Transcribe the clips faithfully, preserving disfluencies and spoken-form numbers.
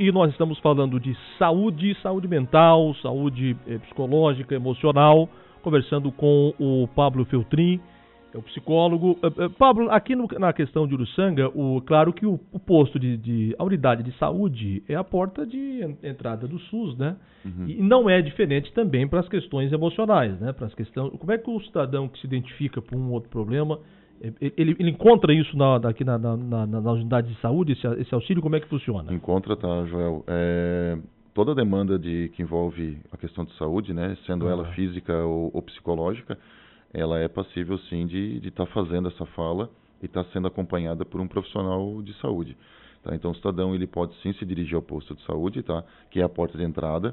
e nós estamos falando de saúde, saúde mental, saúde eh, psicológica, emocional, conversando com o Pablo Feltrin, é o psicólogo. Uh, uh, Pablo, aqui no, na questão de Uruçanga, o, claro que o, o posto de, de... a unidade de saúde é a porta de entrada do SUS, né? Uhum. E não é diferente também para as questões emocionais, né? Para as questões... Como é que o cidadão que se identifica por um outro problema, ele, ele encontra isso na, aqui na, na, na, na unidade de saúde, esse, esse auxílio, como é que funciona? Encontra, tá, Joel. É... Toda demanda de, que envolve a questão de saúde, né? Sendo ah. ela física ou, ou psicológica, ela é passível, sim, de estar tá fazendo essa fala e estar tá sendo acompanhada por um profissional de saúde. Tá? Então, o cidadão ele pode, sim, se dirigir ao posto de saúde, tá? Que é a porta de entrada,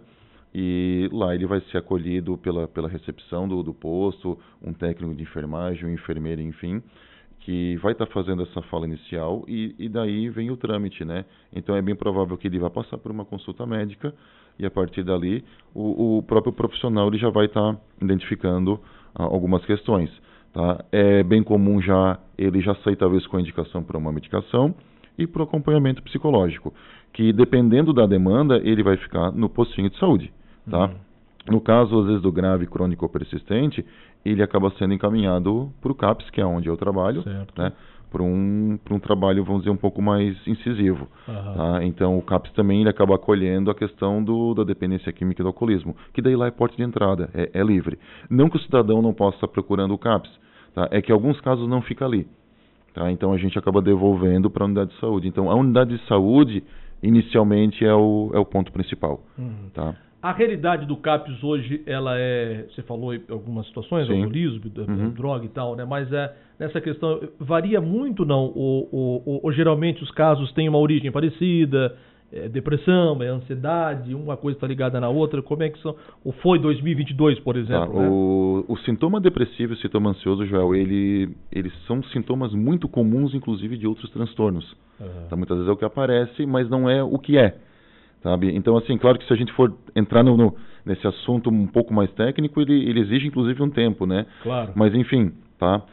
e lá ele vai ser acolhido pela, pela recepção do, do posto, um técnico de enfermagem, um enfermeiro, enfim, que vai estar tá fazendo essa fala inicial e, e daí vem o trâmite, né? Então, é bem provável que ele vá passar por uma consulta médica e, a partir dali, o, o próprio profissional ele já vai estar tá identificando algumas questões, tá? É bem comum já ele já sair talvez com a indicação para uma medicação e para o acompanhamento psicológico, que dependendo da demanda ele vai ficar no postinho de saúde, tá? Uhum. No caso às vezes do grave crônico ou persistente, ele acaba sendo encaminhado para o CAPS, que é onde eu trabalho, certo, né? Para um, para um trabalho, vamos dizer, um pouco mais incisivo. Uhum. Tá? Então, o CAPS também ele acaba acolhendo a questão do, da dependência química e do alcoolismo, que daí lá é porta de entrada, é, é livre. Não que o cidadão não possa estar procurando o CAPS, tá? É que em alguns casos não fica ali. Tá? Então, a gente acaba devolvendo para a unidade de saúde. Então, a unidade de saúde, inicialmente, é o, é o ponto principal. Uhum. Tá? A realidade do CAPS hoje, ela é, você falou em algumas situações, alcoolismo, uhum. droga e tal, né? Mas é, nessa questão, varia muito, não? Ou, ou, ou, ou geralmente os casos têm uma origem parecida, é depressão, é ansiedade, uma coisa está ligada na outra, como é que são? Ou foi dois mil e vinte e dois, por exemplo, tá, né? o, o sintoma depressivo e o sintoma ansioso, Joel, ele, eles são sintomas muito comuns, inclusive, de outros transtornos. Uhum. Tá, muitas vezes é o que aparece, mas não é o que é. Sabe? Então, assim, claro que se a gente for entrar no, no, nesse assunto um pouco mais técnico, ele, ele exige, inclusive, um tempo, né? Claro. Mas, enfim, tá?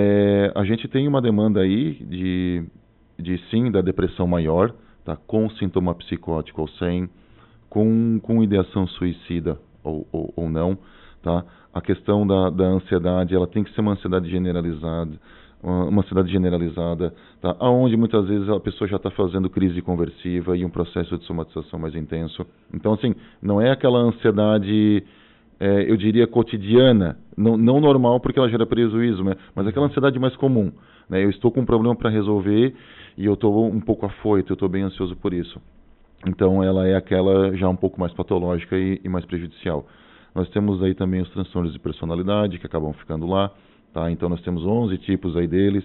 É, a gente tem uma demanda aí de, de, sim, da depressão maior, tá? Com sintoma psicótico ou sem, com, com ideação suicida ou, ou, ou não, tá? A questão da, da ansiedade, ela tem que ser uma ansiedade generalizada, uma ansiedade generalizada, tá? Onde muitas vezes a pessoa já está fazendo crise conversiva e um processo de somatização mais intenso. Então, assim, não é aquela ansiedade, é, eu diria, cotidiana, não, não normal porque ela gera prejuízo, né? Mas aquela ansiedade mais comum, né? Eu estou com um problema para resolver e eu estou um pouco afoito, eu estou bem ansioso por isso. Então, ela é aquela já um pouco mais patológica e, e mais prejudicial. Nós temos aí também os transtornos de personalidade que acabam ficando lá. Tá? Então, nós temos onze tipos aí deles,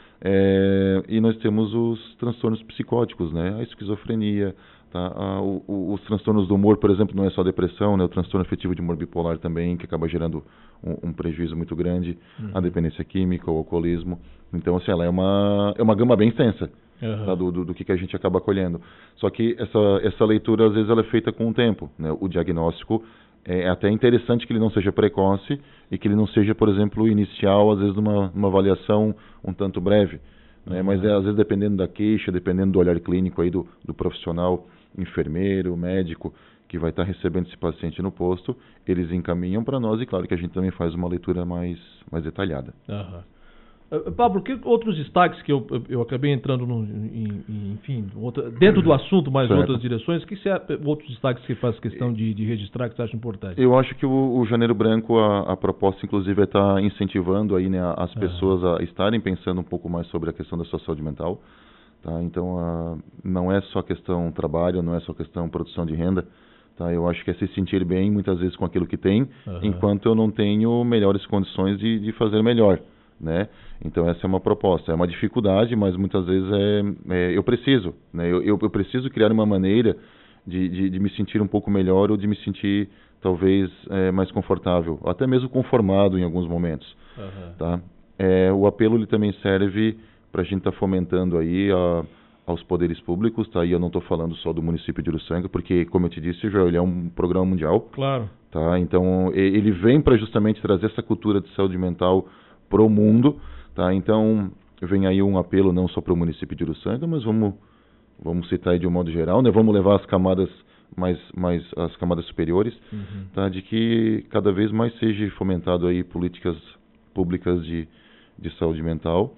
é, e nós temos os transtornos psicóticos, né? A esquizofrenia, tá? a, o, o, os transtornos do humor, por exemplo, não é só depressão, né? O transtorno afetivo de humor bipolar também, que acaba gerando um, um prejuízo muito grande, uhum. A dependência química, o alcoolismo. Então, assim, ela é uma, é uma gama bem extensa, uhum. Tá? do, do, do que, que a gente acaba acolhendo. Só que essa, essa leitura, às vezes, ela é feita com o tempo, né? O diagnóstico é até interessante que ele não seja precoce e que ele não seja, por exemplo, inicial, às vezes numa, numa avaliação um tanto breve, né? Uhum. Mas é, às vezes dependendo da queixa, dependendo do olhar clínico aí do, do profissional, enfermeiro, médico, que vai estar recebendo esse paciente no posto, eles encaminham para nós e claro que a gente também faz uma leitura mais, mais detalhada. Uhum. Uh, Pablo, que outros destaques que eu, eu, eu acabei entrando, no, em, em, enfim, outra, dentro do assunto, mas em outras direções, que se há outros destaques que faz questão de, de registrar que você acha importante? Eu acho que o, o Janeiro Branco, a, a proposta, inclusive, é estar incentivando aí, né, as pessoas ah. a estarem pensando um pouco mais sobre a questão da sua saúde mental. Tá? Então, a, não é só questão trabalho, não é só questão produção de renda. Tá? Eu acho que é se sentir bem, muitas vezes, com aquilo que tem, uhum. enquanto eu não tenho melhores condições de, de fazer melhor. Né? Então essa é uma proposta, é uma dificuldade, mas muitas vezes é, é eu preciso, né? eu, eu, eu preciso criar uma maneira de, de, de me sentir um pouco melhor ou de me sentir talvez é, mais confortável, ou até mesmo conformado em alguns momentos. Uhum. Tá? É, o apelo ele também serve para a gente estar tá fomentando aí a, aos poderes públicos, tá? E eu não estou falando só do município de Uruçanga, porque como eu te disse, Joel, ele é um programa mundial. Claro. Tá? Então ele vem para justamente trazer essa cultura de saúde mental para o mundo, tá? Então vem aí um apelo não só para o município de Uruçanga, mas vamos, vamos citar aí de um modo geral, né? Vamos levar as camadas mais, mais as camadas superiores, uhum. tá? De que cada vez mais seja fomentado aí políticas públicas de, de saúde mental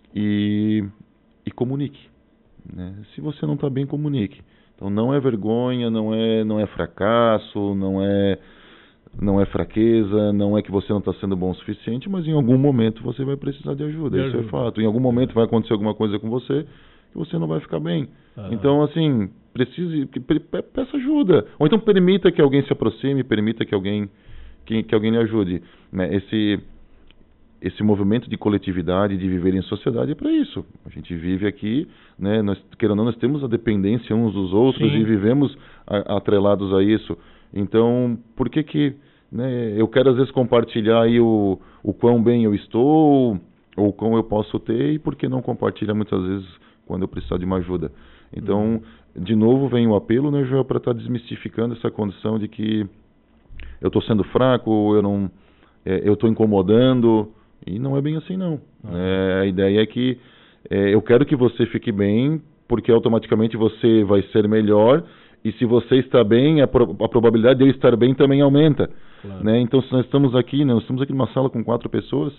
e, e comunique, né? Se você não está bem, comunique. Então não é vergonha, não é, não é fracasso, não é, não é fraqueza, não é que você não está sendo bom o suficiente, mas em algum momento você vai precisar de ajuda, de isso ajuda. É fato. Em algum momento vai acontecer alguma coisa com você que você não vai ficar bem. Ah. Então, assim, precise, peça ajuda. Ou então permita que alguém se aproxime, permita que alguém, que, que alguém lhe ajude. Né? Esse... Esse movimento de coletividade, de viver em sociedade é para isso. A gente vive aqui, né, nós, querendo ou não, nós temos a dependência uns dos outros. Sim. E vivemos a, atrelados a isso. Então, por que que, né, eu quero às vezes compartilhar aí o, o quão bem eu estou, ou o quão eu posso ter, e por que não compartilhar muitas vezes quando eu precisar de uma ajuda? Então, hum. de novo vem o apelo, né, Joel, para estar tá desmistificando essa condição de que eu estou sendo fraco, eu não, é, eu estou incomodando. E não é bem assim, não. Ah. É, a ideia é que é, eu quero que você fique bem, porque automaticamente você vai ser melhor, e se você está bem, a, pro, a probabilidade de eu estar bem também aumenta. Claro. Né? Então, se nós estamos aqui, né, nós estamos aqui numa sala com quatro pessoas,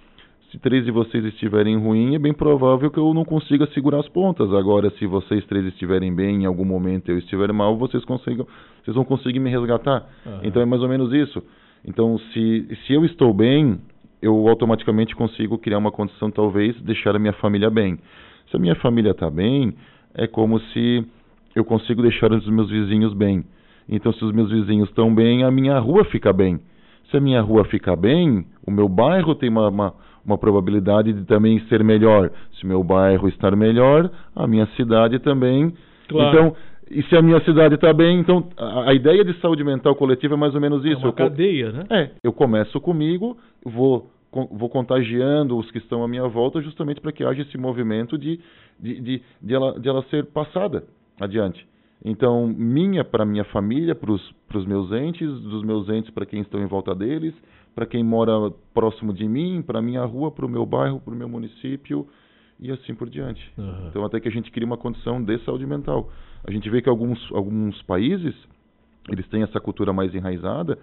se três de vocês estiverem ruim, é bem provável que eu não consiga segurar as pontas. Agora, se vocês três estiverem bem, em algum momento eu estiver mal, vocês, consigam, vocês vão conseguir me resgatar. Uhum. Então, é mais ou menos isso. Então, se, se eu estou bem, eu automaticamente consigo criar uma condição, talvez, deixar a minha família bem. Se a minha família está bem, é como se eu consigo deixar os meus vizinhos bem. Então, se os meus vizinhos estão bem, a minha rua fica bem. Se a minha rua fica bem, o meu bairro tem uma, uma, uma probabilidade de também ser melhor. Se o meu bairro estar melhor, a minha cidade também. Claro. Então, e se a minha cidade está bem, então a, a ideia de saúde mental coletiva é mais ou menos isso. É uma cadeia, né? É, eu começo comigo, vou... vou contagiando os que estão à minha volta, justamente para que haja esse movimento de, de, de, de, ela, de ela ser passada adiante. Então, minha para minha família, para os meus entes, dos meus entes para quem estão em volta deles, para quem mora próximo de mim, para a minha rua, para o meu bairro, para o meu município e assim por diante. Uhum. Então, até que a gente crie uma condição de saúde mental. A gente vê que alguns, alguns países, eles têm essa cultura mais enraizada.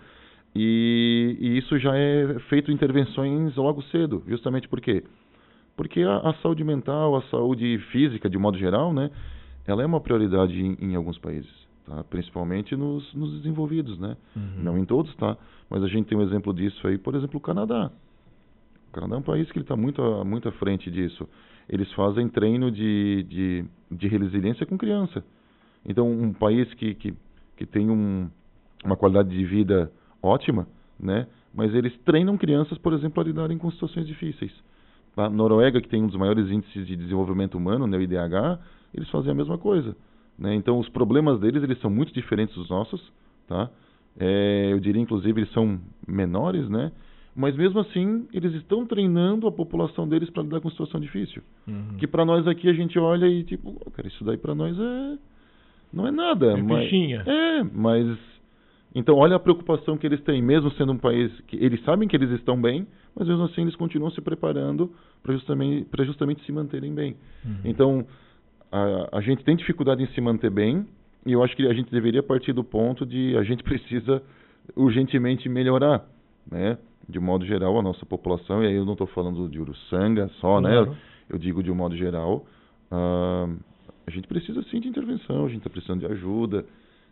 E, e isso já é feito intervenções logo cedo, justamente por quê? Porque a, a saúde mental, a saúde física, de modo geral, né, ela é uma prioridade em, em alguns países, tá? Principalmente nos, nos desenvolvidos, né? Uhum. Não em todos, tá? Mas a gente tem um exemplo disso aí, por exemplo, o Canadá. O Canadá é um país que está muito, muito à frente disso. Eles fazem treino de, de, de resiliência com criança. Então, um país que, que, que tem um, uma qualidade de vida ótima, né? Mas eles treinam crianças, por exemplo, a lidarem com situações difíceis. A Noruega, que tem um dos maiores índices de desenvolvimento humano, né, o I D H, eles fazem a mesma coisa, né? Então, os problemas deles, eles são muito diferentes dos nossos, tá? É, eu diria, inclusive, eles são menores, né? Mas, mesmo assim, eles estão treinando a população deles para lidar com situação difícil. Uhum. Que para nós aqui, a gente olha e, tipo, oh, cara, isso daí para nós é... não é nada. É mas... bichinha. É, mas... Então, olha a preocupação que eles têm, mesmo sendo um país que eles sabem que eles estão bem, mas mesmo assim eles continuam se preparando para justamente, para justamente se manterem bem. Uhum. Então, a, a gente tem dificuldade em se manter bem, e eu acho que a gente deveria partir do ponto de a gente precisa urgentemente melhorar, né? De modo geral, a nossa população, e aí eu não estou falando de Uruçanga só, uhum. né? Eu, eu digo de um modo geral, uh, a gente precisa sim de intervenção, a gente está precisando de ajuda.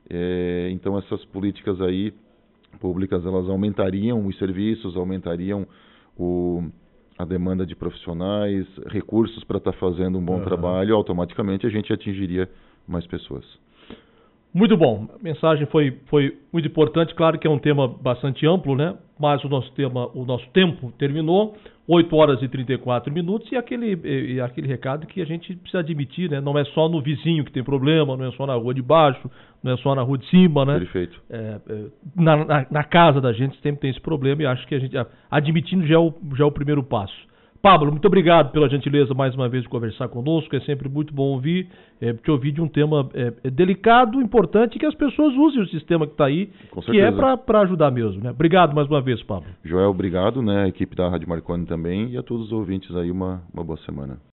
É, então essas políticas aí públicas, elas aumentariam os serviços, aumentariam o, a demanda de profissionais, recursos para estar tá fazendo um bom uhum. trabalho, automaticamente a gente atingiria mais pessoas. Muito bom, a mensagem foi, foi muito importante, claro que é um tema bastante amplo, né? Mas o nosso tema, o nosso tempo terminou, oito horas e trinta e quatro minutos, e aquele, e aquele recado que a gente precisa admitir, né? Não é só no vizinho que tem problema, não é só na rua de baixo, não é só na rua de cima, né? Perfeito. É, é, na, na, na casa da gente sempre tem esse problema, e acho que a gente, admitindo, já é o, já é o primeiro passo. Pablo, muito obrigado pela gentileza mais uma vez de conversar conosco, é sempre muito bom ouvir, é, te ouvir de um tema é, é delicado, importante, que as pessoas usem o sistema que está aí, Com que é para ajudar mesmo, né? Obrigado mais uma vez, Pablo. Joel, obrigado, né? A equipe da Rádio Marconi também, e a todos os ouvintes aí, uma, uma boa semana.